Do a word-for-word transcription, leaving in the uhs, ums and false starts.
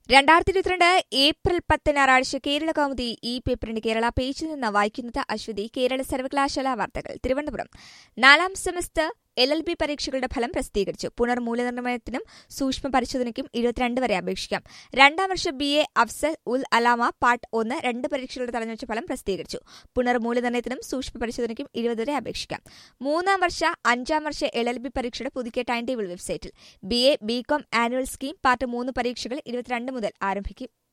രണ്ടായിരത്തി ഇരുപത്തിരണ്ട് ഏപ്രിൽ പത്ത് ഞായറാഴ്ച കേരള കൗമുദി ഈ പേപ്പറിന്റെ കേരള പേജിൽ നിന്ന് വായിക്കുന്നത് അശ്വതി. കേരള സർവകലാശാല വാർത്തകൾ. തിരുവനന്തപുരം നാലാം സെമസ്റ്റർ എൽ എൽ ബി പരീക്ഷകളുടെ ഫലം പ്രസിദ്ധീകരിച്ചു. പുനർമൂല്യനിർണ്ണയത്തിനും സൂക്ഷ്മ പരിശോധനയ്ക്കും ഇരുപത്തിരണ്ട് വരെ അപേക്ഷിക്കാം. രണ്ടാം വർഷ B A Afzal ul Ulama part ഒന്ന് രണ്ട് പരീക്ഷകളുടെ തലഞ്ഞുവച്ച ഫലം പ്രസിദ്ധീകരിച്ചു. പുനർമൂല്യനിർണ്ണയത്തിനും സൂക്ഷ്മ പരിശോധനയ്ക്കും ഇരുപത് വരെ അപേക്ഷിക്കാം. മൂന്നാം വർഷ അഞ്ചാം വർഷ എൽ എൽ ബി പരീക്ഷയുടെ പുതുക്കിയ ടൈം ടേബിൾ വെബ്സൈറ്റിൽ. B A B com annual scheme part മൂന്ന് പരീക്ഷകൾ ഇരുപത്തിരണ്ട് മുതൽ ആരംഭിക്കും.